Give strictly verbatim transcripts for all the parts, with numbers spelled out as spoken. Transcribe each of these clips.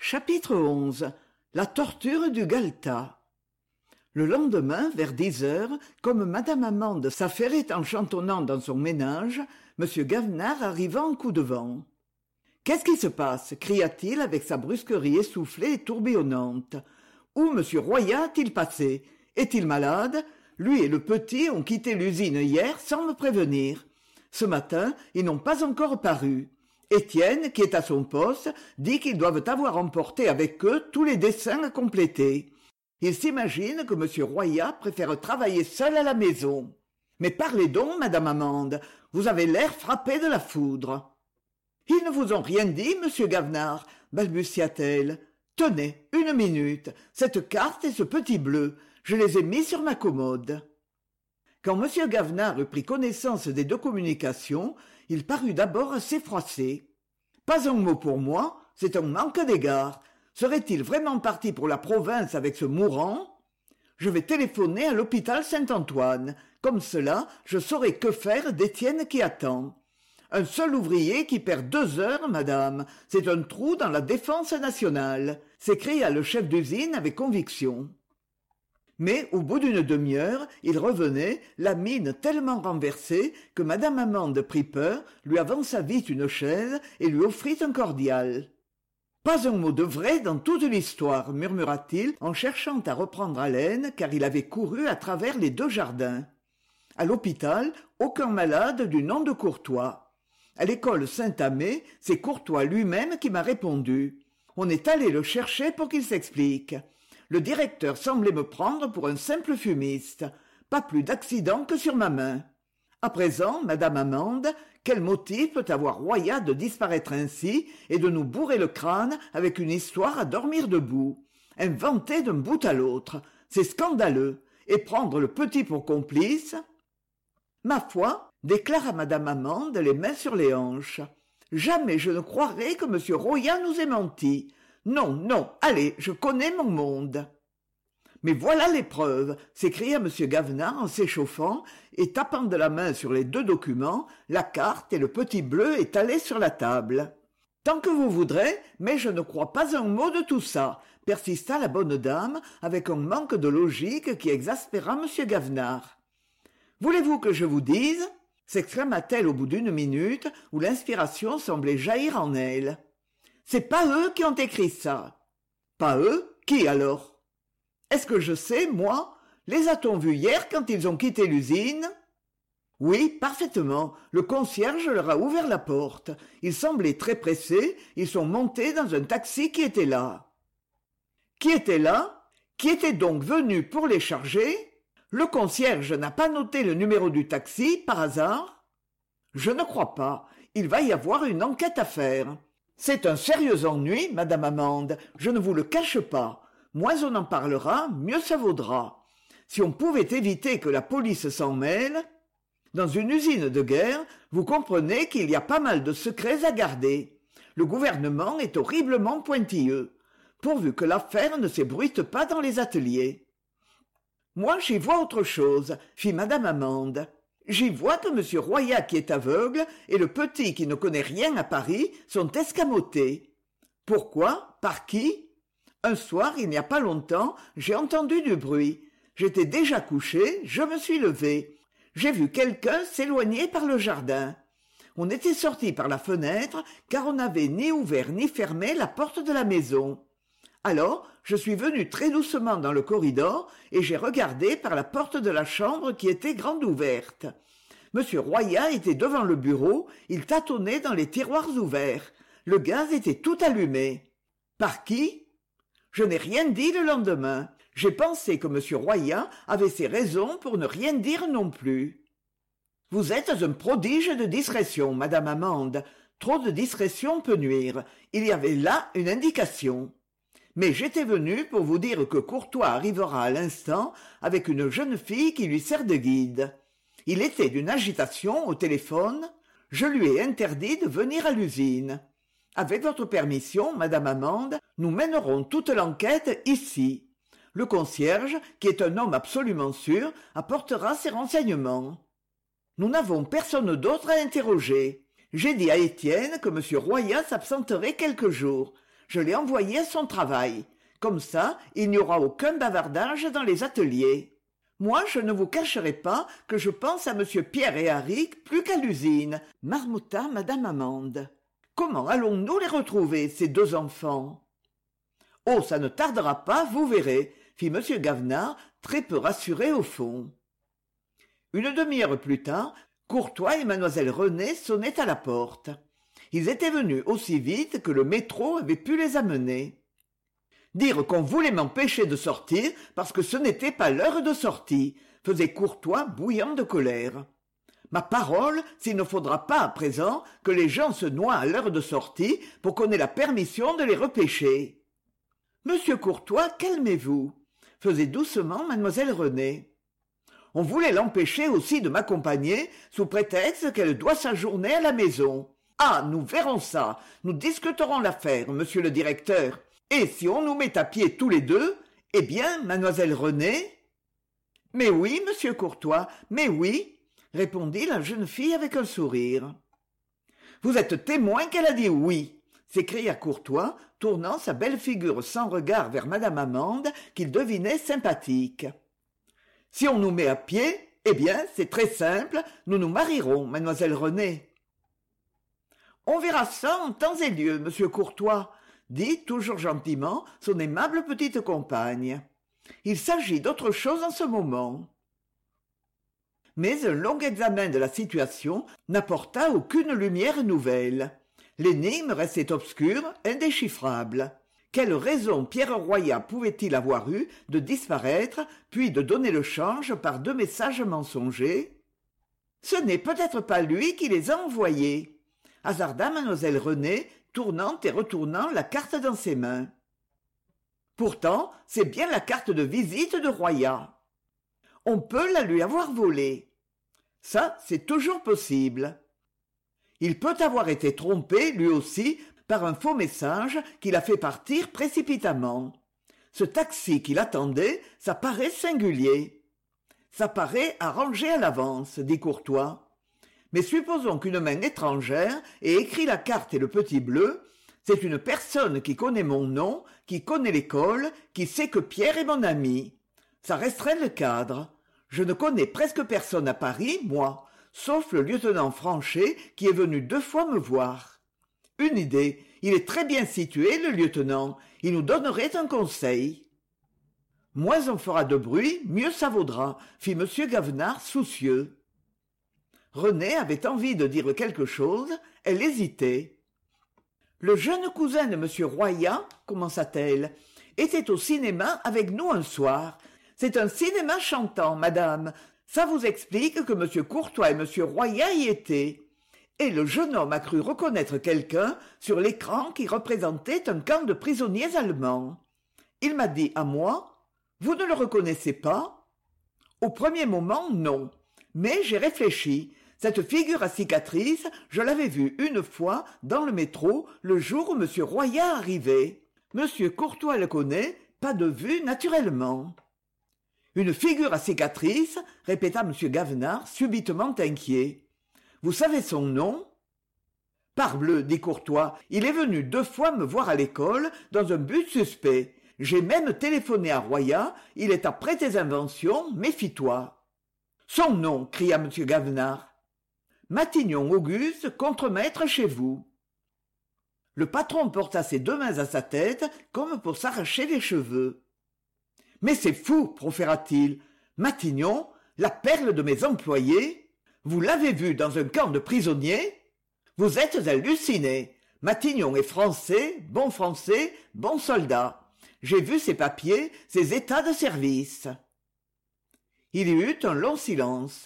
Chapitre onze. La torture du galetas. Le lendemain, vers dix heures, comme madame Amande s'affairait en chantonnant dans son ménage, monsieur Gavenard arriva en coup de vent. « Qu'est-ce qui se passe » cria-t-il avec sa brusquerie essoufflée et tourbillonnante. « Où monsieur Royat a-t-il passé ? Est-il malade ? Lui et le petit ont quitté l'usine hier sans me prévenir. Ce matin, ils n'ont pas encore paru. Étienne, qui est à son poste, dit qu'ils doivent avoir emporté avec eux tous les dessins à compléter. Il s'imagine que monsieur Royat préfère travailler seul à la maison. Mais parlez donc, madame Amande, vous avez l'air frappée de la foudre. » « Ils ne vous ont rien dit, monsieur Gavenard, balbutia-t-elle. « Tenez, une minute, cette carte et ce petit bleu, je les ai mis sur ma commode. » Quand monsieur Gavenard eut pris connaissance des deux communications, il parut d'abord assez froissé. « Pas un mot pour moi, c'est un manque d'égard. Serait-il vraiment parti pour la province avec ce mourant ? Je vais téléphoner à l'hôpital Saint-Antoine. Comme cela, je saurai que faire d'Étienne qui attend. Un seul ouvrier qui perd deux heures, madame, c'est un trou dans la défense nationale, s'écria le chef d'usine avec conviction. Mais au bout d'une demi-heure, il revenait, la mine tellement renversée que madame Amande prit peur, lui avança vite une chaise et lui offrit un cordial. « Pas un mot de vrai dans toute l'histoire, murmura-t-il en cherchant à reprendre haleine car il avait couru à travers les deux jardins. À l'hôpital, aucun malade du nom de Courtois. À l'école Saint-Amé, c'est Courtois lui-même qui m'a répondu. On est allé le chercher pour qu'il s'explique. Le directeur semblait me prendre pour un simple fumiste. Pas plus d'accident que sur ma main. À présent, madame Amande, quel motif peut avoir Royat de disparaître ainsi et de nous bourrer le crâne avec une histoire à dormir debout, inventée d'un bout à l'autre? C'est scandaleux. Et prendre le petit pour complice? Ma foi, déclara madame Amande les mains sur les hanches. Jamais je ne croirais que monsieur Royat nous ait menti. Non, non, allez, je connais mon monde. Mais voilà les preuves, s'écria monsieur Gavenard en s'échauffant et tapant de la main sur les deux documents, la carte et le petit bleu étalés sur la table. Tant que vous voudrez, mais je ne crois pas un mot de tout ça, persista la bonne dame avec un manque de logique qui exaspéra monsieur Gavenard. Voulez-vous que je vous dise ? S'exclama-t-elle au bout d'une minute où l'inspiration semblait jaillir en elle. C'est pas eux qui ont écrit ça. Pas eux ? Qui alors ? Est-ce que je sais, moi ? Les a-t-on vus hier quand ils ont quitté l'usine ? Oui, parfaitement. Le concierge leur a ouvert la porte. Ils semblaient très pressés. Ils sont montés dans un taxi qui était là. Qui était là ? Qui était donc venu pour les charger ? Le concierge n'a pas noté le numéro du taxi, par hasard ? Je ne crois pas. Il va y avoir une enquête à faire. C'est un sérieux ennui, madame Amande, je ne vous le cache pas. Moins on en parlera, mieux ça vaudra. Si on pouvait éviter que la police s'en mêle... Dans une usine de guerre, vous comprenez qu'il y a pas mal de secrets à garder. Le gouvernement est horriblement pointilleux, pourvu que l'affaire ne s'ébruite pas dans les ateliers. Moi, j'y vois autre chose, fit madame Amande. J'y vois que monsieur Royat qui est aveugle et le petit qui ne connaît rien à Paris sont escamotés. Pourquoi ? Par qui ? Un soir, il n'y a pas longtemps, j'ai entendu du bruit. J'étais déjà couché, je me suis levé. J'ai vu quelqu'un s'éloigner par le jardin. On était sorti par la fenêtre car on n'avait ni ouvert ni fermé la porte de la maison. Alors, je suis venu très doucement dans le corridor et j'ai regardé par la porte de la chambre qui était grande ouverte. Monsieur Royat était devant le bureau, il tâtonnait dans les tiroirs ouverts. Le gaz était tout allumé. Par qui ? Je n'ai rien dit le lendemain. J'ai pensé que monsieur Royat avait ses raisons pour ne rien dire non plus. Vous êtes un prodige de discrétion, madame Amande. Trop de discrétion peut nuire. Il y avait là une indication. Mais j'étais venu pour vous dire que Courtois arrivera à l'instant avec une jeune fille qui lui sert de guide. Il était d'une agitation au téléphone. Je lui ai interdit de venir à l'usine. Avec votre permission, madame Amande, nous mènerons toute l'enquête ici. Le concierge, qui est un homme absolument sûr, apportera ses renseignements. Nous n'avons personne d'autre à interroger. J'ai dit à Étienne que monsieur Royat s'absenterait quelques jours. je l'ai envoyé à son travail. Comme ça, il n'y aura aucun bavardage dans les ateliers. Moi, je ne vous cacherai pas que je pense à monsieur Pierre et Harry plus qu'à l'usine, marmotta madame Amande. Comment allons-nous les retrouver, ces deux enfants? Oh, ça ne tardera pas, vous verrez, fit monsieur Gavenard, très peu rassuré au fond. Une demi-heure plus tard, Courtois et mademoiselle Renée sonnaient à la porte. Ils étaient venus aussi vite que le métro avait pu les amener. Dire qu'on voulait m'empêcher de sortir parce que ce n'était pas l'heure de sortie, faisait Courtois bouillant de colère. Ma parole, s'il ne faudra pas à présent que les gens se noient à l'heure de sortie pour qu'on ait la permission de les repêcher. Monsieur Courtois, calmez-vous, faisait doucement mademoiselle Renée. On voulait l'empêcher aussi de m'accompagner sous prétexte qu'elle doit sa journée à la maison. Ah, nous verrons ça, nous discuterons l'affaire, monsieur le directeur. Et si on nous met à pied tous les deux, eh bien, mademoiselle Renée... Mais oui, monsieur Courtois, mais oui, répondit la jeune fille avec un sourire. Vous êtes témoin qu'elle a dit oui, s'écria Courtois, tournant sa belle figure sans regard vers madame Amande, qu'il devinait sympathique. Si on nous met à pied, eh bien, c'est très simple, nous nous marierons, mademoiselle Renée. On verra ça en temps et lieu, monsieur Courtois, dit toujours gentiment son aimable petite compagne. Il s'agit d'autre chose en ce moment. Mais un long examen de la situation n'apporta aucune lumière nouvelle. L'énigme restait obscure, indéchiffrable. Quelle raison Pierre Royat pouvait-il avoir eue de disparaître, puis de donner le change par deux messages mensongers? Ce n'est peut-être pas lui qui les a envoyés, hasarda mademoiselle Renée, tournant et retournant la carte dans ses mains. Pourtant, c'est bien la carte de visite de Royat. On peut la lui avoir volée. Ça, c'est toujours possible. Il peut avoir été trompé, lui aussi, par un faux message qu'il a fait partir précipitamment. Ce taxi qu'il attendait, ça paraît singulier. Ça paraît arrangé à l'avance, dit Courtois. Mais supposons qu'une main étrangère ait écrit la carte et le petit bleu. C'est une personne qui connaît mon nom, qui connaît l'école, qui sait que Pierre est mon ami. Ça restreint le cadre. Je ne connais presque personne à Paris, moi, sauf le lieutenant Franchet qui est venu deux fois me voir. Une idée, il est très bien situé, le lieutenant, il nous donnerait un conseil. Moins on fera de bruit, mieux ça vaudra, fit monsieur Gavenard soucieux. Renée avait envie de dire quelque chose, elle hésitait. Le jeune cousin de monsieur Royat, commença-t-elle, était au cinéma avec nous un soir. C'est un cinéma chantant, madame. Ça vous explique que monsieur Courtois et monsieur Royat y étaient. Et le jeune homme a cru reconnaître quelqu'un sur l'écran qui représentait un camp de prisonniers allemands. Il m'a dit à moi, « Vous ne le reconnaissez pas ?» Au premier moment, non. Mais j'ai réfléchi. Cette figure à cicatrice, je l'avais vue une fois dans le métro le jour où monsieur Royat arrivait. Monsieur Courtois le connaît, pas de vue naturellement. Une figure à cicatrice, répéta monsieur Gavenard, subitement inquiet. Vous savez son nom? Parbleu, dit Courtois, il est venu deux fois me voir à l'école dans un but suspect. J'ai même téléphoné à Royat, il est après tes inventions, méfie-toi. Son nom, cria monsieur Gavenard. Matignon Auguste, contremaître chez vous. Le patron porta ses deux mains à sa tête comme pour s'arracher les cheveux. Mais c'est fou, proféra-t-il. Matignon, la perle de mes employés, vous l'avez vu dans un camp de prisonniers? Vous êtes halluciné. Matignon est français, bon français, bon soldat. J'ai vu ses papiers, ses états de service. Il y eut un long silence.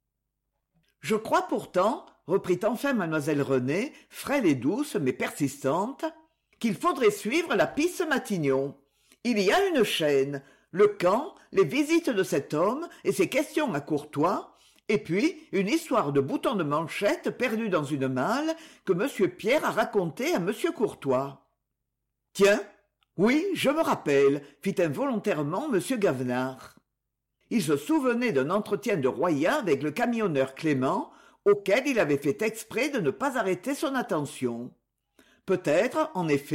Je crois pourtant, reprit enfin mademoiselle Renée, frêle et douce mais persistante, qu'il faudrait suivre la piste Matignon. Il y a une chaîne, le camp, les visites de cet homme et ses questions à Courtois, et puis une histoire de bouton de manchette perdu dans une malle que monsieur Pierre a raconté à monsieur Courtois. Tiens, oui, je me rappelle, fit involontairement monsieur Gavenard. Il se souvenait d'un entretien de Royat avec le camionneur Clément, auquel il avait fait exprès de ne pas arrêter son attention. Peut-être, en effet,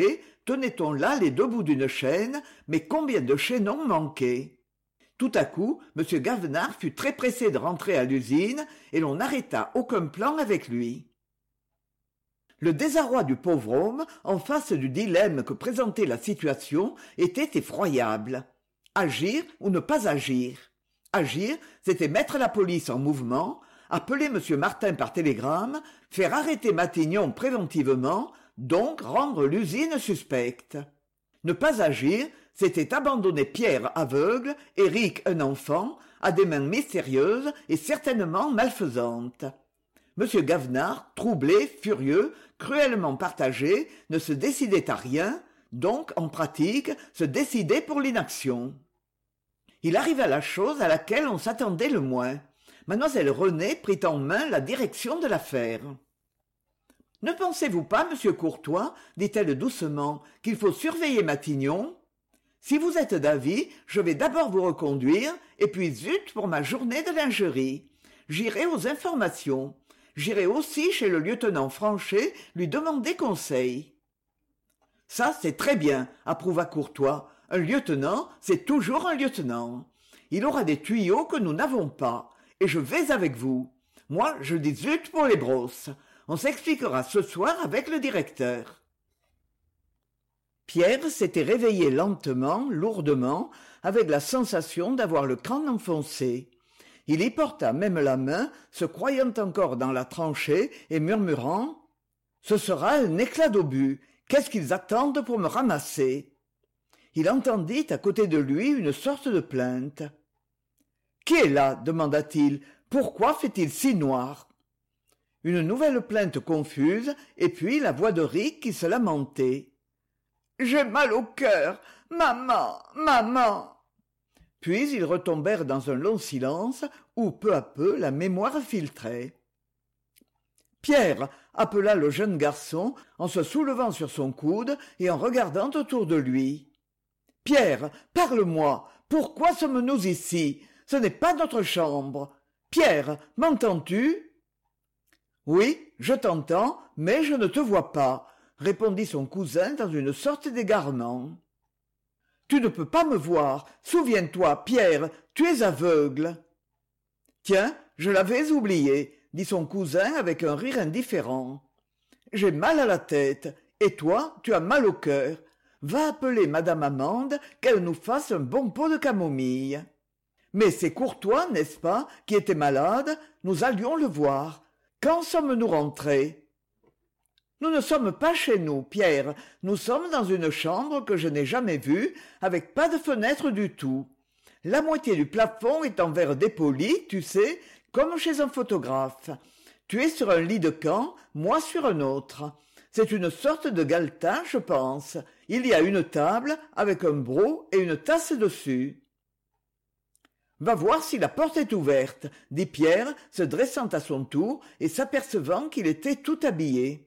tenait-on là les deux bouts d'une chaîne, mais combien de chaînons manquaient? Tout à coup, M. Gavenard fut très pressé de rentrer à l'usine, et l'on n'arrêta aucun plan avec lui. Le désarroi du pauvre homme, en face du dilemme que présentait la situation, était effroyable. Agir ou ne pas agir? Agir, c'était mettre la police en mouvement, appeler M. Martin par télégramme, faire arrêter Matignon préventivement, donc rendre l'usine suspecte. Ne pas agir, c'était abandonner Pierre aveugle, Éric un enfant, à des mains mystérieuses et certainement malfaisantes. M. Gavenard, troublé, furieux, cruellement partagé, ne se décidait à rien, donc, en pratique, se décidait pour l'inaction. Il arriva la chose à laquelle on s'attendait le moins. Mademoiselle Renée prit en main la direction de l'affaire. « Ne pensez-vous pas, monsieur Courtois, dit-elle doucement, qu'il faut surveiller Matignon? Si vous êtes d'avis, je vais d'abord vous reconduire, et puis zut pour ma journée de lingerie. J'irai aux informations. J'irai aussi chez le lieutenant Franchet lui demander conseil. »« Ça, c'est très bien, » approuva Courtois. « Un lieutenant, c'est toujours un lieutenant. Il aura des tuyaux que nous n'avons pas, et je vais avec vous. Moi, je dis zut pour les brosses. On s'expliquera ce soir avec le directeur. » Pierre s'était réveillé lentement, lourdement, avec la sensation d'avoir le crâne enfoncé. Il y porta même la main, se croyant encore dans la tranchée et murmurant « Ce sera un éclat d'obus. Qu'est-ce qu'ils attendent pour me ramasser ?» Il entendit à côté de lui une sorte de plainte. « Qui est là ?» demanda-t-il. « Pourquoi fait-il si noir ?» Une nouvelle plainte confuse, et puis la voix de Ric qui se lamentait. « J'ai mal au cœur. Maman, maman !» Puis ils retombèrent dans un long silence où, peu à peu, la mémoire filtrait. Pierre, appela le jeune garçon en se soulevant sur son coude et en regardant autour de lui. « Pierre, parle-moi. Pourquoi sommes-nous ici? Ce n'est pas notre chambre. Pierre, m'entends-tu ?»« Oui, je t'entends, mais je ne te vois pas, » répondit son cousin dans une sorte d'égarement. « Tu ne peux pas me voir. Souviens-toi, Pierre, tu es aveugle. »« Tiens, je l'avais oublié, » dit son cousin avec un rire indifférent. « J'ai mal à la tête, et toi, tu as mal au cœur. Va appeler madame Amande, qu'elle nous fasse un bon pot de camomille. Mais c'est Courtois, n'est-ce pas, qui était malade? Nous allions le voir. Quand sommes-nous rentrés? » « Nous ne sommes pas chez nous, Pierre. Nous sommes dans une chambre que je n'ai jamais vue, avec pas de fenêtre du tout. La moitié du plafond est en verre dépoli, tu sais, comme chez un photographe. Tu es sur un lit de camp, moi sur un autre. C'est une sorte de galetas, je pense. Il y a une table, avec un broc et une tasse dessus. »« Va voir si la porte est ouverte, » dit Pierre, se dressant à son tour et s'apercevant qu'il était tout habillé.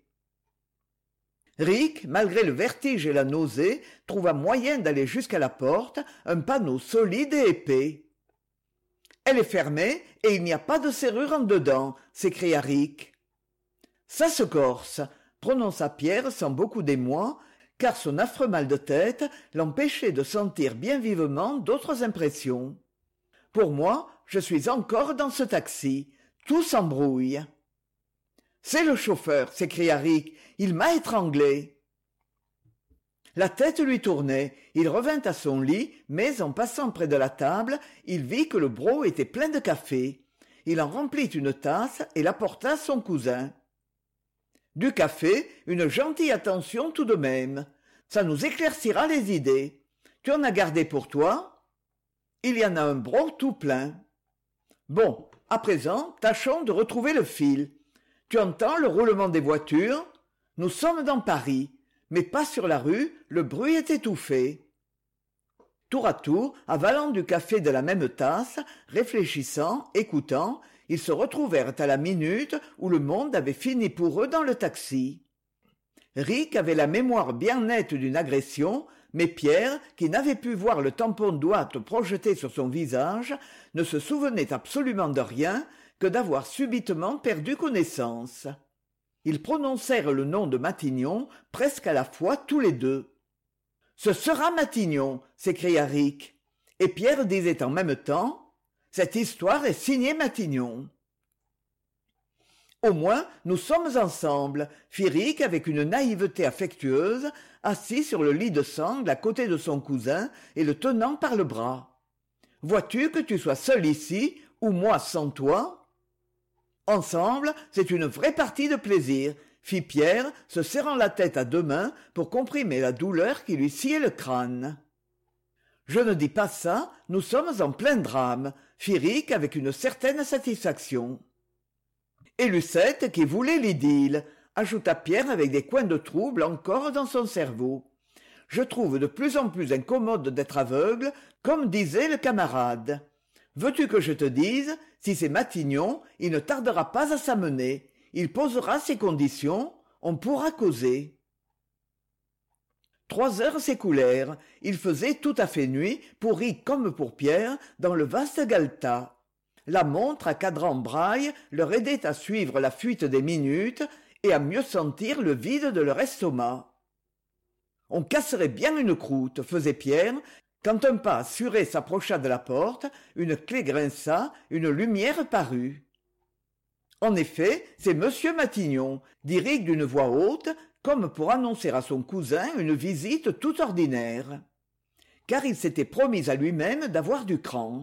Ric, malgré le vertige et la nausée, trouva moyen d'aller jusqu'à la porte, un panneau solide et épais. « Elle est fermée et il n'y a pas de serrure en dedans, » s'écria Ric. « Ça se corse, » prononça Pierre sans beaucoup d'émoi, car son affreux mal de tête l'empêchait de sentir bien vivement d'autres impressions. « Pour moi, je suis encore dans ce taxi. Tout s'embrouille. »« C'est le chauffeur, » s'écria Ric. « Il m'a étranglé. » La tête lui tournait. Il revint à son lit, mais en passant près de la table, il vit que le broc était plein de café. Il en remplit une tasse et l'apporta à son cousin. « Du café, une gentille attention tout de même. Ça nous éclaircira les idées. Tu en as gardé pour toi? Il y en a un broc tout plein. Bon, à présent, tâchons de retrouver le fil. Tu entends le roulement des voitures? Nous sommes dans Paris, mais pas sur la rue, le bruit est étouffé. » Tour à tour, avalant du café de la même tasse, réfléchissant, écoutant, ils se retrouvèrent à la minute où le monde avait fini pour eux dans le taxi. Ric avait la mémoire bien nette d'une agression, mais Pierre, qui n'avait pu voir le tampon d'ouate projeté sur son visage, ne se souvenait absolument de rien que d'avoir subitement perdu connaissance. Ils prononcèrent le nom de Matignon presque à la fois tous les deux. Ce sera Matignon, s'écria Ric. Et Pierre disait en même temps « Cette histoire est signée Matignon ». Au moins, nous sommes ensemble, fit Ric avec une naïveté affectueuse, assis sur le lit de sangle à côté de son cousin et le tenant par le bras. Vois-tu que tu sois seul ici, ou moi sans toi ? Ensemble, c'est une vraie partie de plaisir, fit Pierre, se serrant la tête à deux mains pour comprimer la douleur qui lui sciait le crâne. Je ne dis pas ça, nous sommes en plein drame, fit Ric avec une certaine satisfaction. Et Lucette qui voulait l'idylle, ajouta Pierre avec des coins de trouble encore dans son cerveau. Je trouve de plus en plus incommode d'être aveugle, comme disait le camarade. Veux-tu que je te dise, si c'est Matignon, il ne tardera pas à s'amener. Il posera ses conditions, on pourra causer. Trois heures s'écoulèrent. Il faisait tout à fait nuit, pour Ric comme pour Pierre, dans le vaste galetas. La montre à cadran braille leur aidait à suivre la fuite des minutes et à mieux sentir le vide de leur estomac. On casserait bien une croûte, faisait Pierre, quand un pas assuré s'approcha de la porte, une clé grinça, une lumière parut. En effet, c'est Monsieur Matignon, dit Ric d'une voix haute, comme pour annoncer à son cousin une visite tout ordinaire. Car il s'était promis à lui-même d'avoir du cran.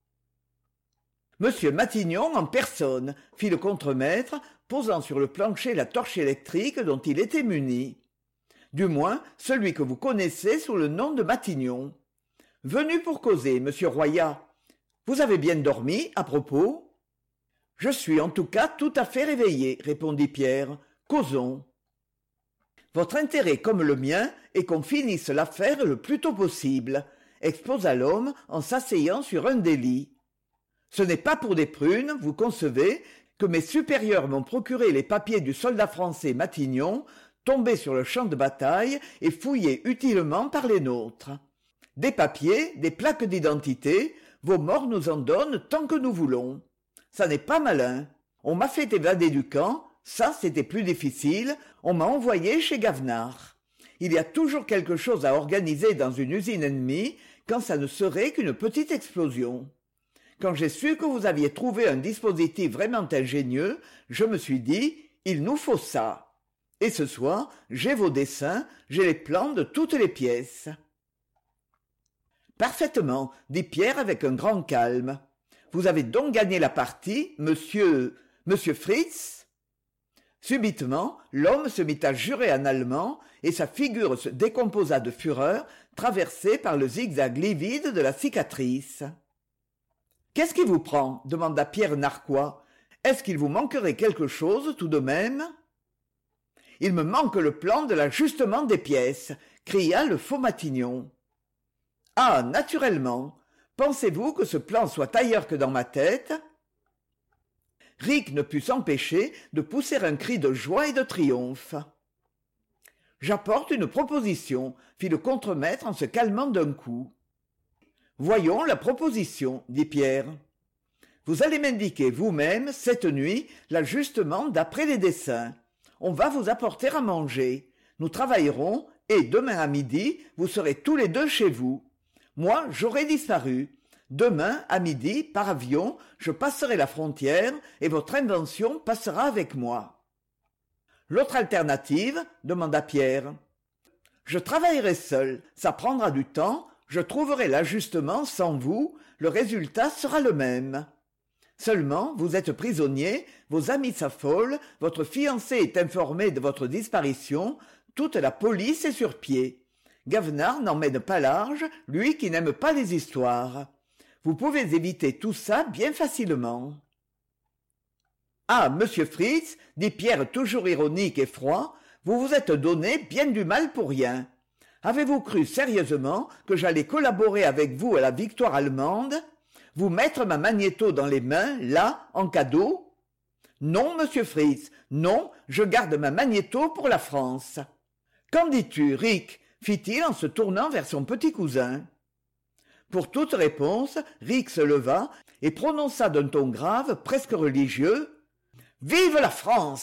Monsieur Matignon en personne, fit le contremaître, posant sur le plancher la torche électrique dont il était muni. Du moins, celui que vous connaissez sous le nom de Matignon. Venu pour causer, monsieur Royat. Vous avez bien dormi, à propos ? Je suis en tout cas tout à fait réveillé, répondit Pierre. Causons. Votre intérêt comme le mien est qu'on finisse l'affaire le plus tôt possible, exposa l'homme en s'asseyant sur un des lits. Ce n'est pas pour des prunes, vous concevez, que mes supérieurs m'ont procuré les papiers du soldat français Matignon, tombé sur le champ de bataille et fouillé utilement par les nôtres. Des papiers, des plaques d'identité, vos morts nous en donnent tant que nous voulons. Ça n'est pas malin. On m'a fait évader du camp, ça c'était plus difficile, on m'a envoyé chez Gavenard. Il y a toujours quelque chose à organiser dans une usine ennemie, quand ça ne serait qu'une petite explosion. Quand j'ai su que vous aviez trouvé un dispositif vraiment ingénieux, je me suis dit, il nous faut ça. Et ce soir, j'ai vos dessins, j'ai les plans de toutes les pièces. Parfaitement, dit Pierre avec un grand calme. Vous avez donc gagné la partie, monsieur... monsieur Fritz ? Subitement, l'homme se mit à jurer en allemand, et sa figure se décomposa de fureur, traversée par le zigzag livide de la cicatrice. « Qu'est-ce qui vous prend » demanda Pierre narquois. « Est-ce qu'il vous manquerait quelque chose tout de même ?»« Il me manque le plan de l'ajustement des pièces » cria le faux Matignon. « Ah, naturellement. Pensez-vous que ce plan soit ailleurs que dans ma tête ?» Ric ne put s'empêcher de pousser un cri de joie et de triomphe. « J'apporte une proposition » fit le contremaître en se calmant d'un coup. « Voyons la proposition, » dit Pierre. « Vous allez m'indiquer vous-même, cette nuit, l'ajustement d'après les dessins. On va vous apporter à manger. Nous travaillerons, et demain à midi, vous serez tous les deux chez vous. Moi, j'aurai disparu. Demain, à midi, par avion, je passerai la frontière, et votre invention passera avec moi. »« L'autre alternative ?» demanda Pierre. « Je travaillerai seul, ça prendra du temps. Je trouverai l'ajustement sans vous, le résultat sera le même. Seulement, vous êtes prisonnier, vos amis s'affolent, votre fiancé est informé de votre disparition, toute la police est sur pied. Gavenard n'en mène pas large, lui qui n'aime pas les histoires. Vous pouvez éviter tout ça bien facilement. »« Ah, monsieur Fritz, dit Pierre toujours ironique et froid, vous vous êtes donné bien du mal pour rien. Avez-vous cru sérieusement que j'allais collaborer avec vous à la victoire allemande, vous mettre ma magnéto dans les mains, là, en cadeau ? Non, monsieur Fritz, non, je garde ma magnéto pour la France. Qu'en dis-tu, Ric ? Fit-il en se tournant vers son petit cousin. Pour toute réponse, Ric se leva et prononça d'un ton grave, presque religieux, « Vive la France !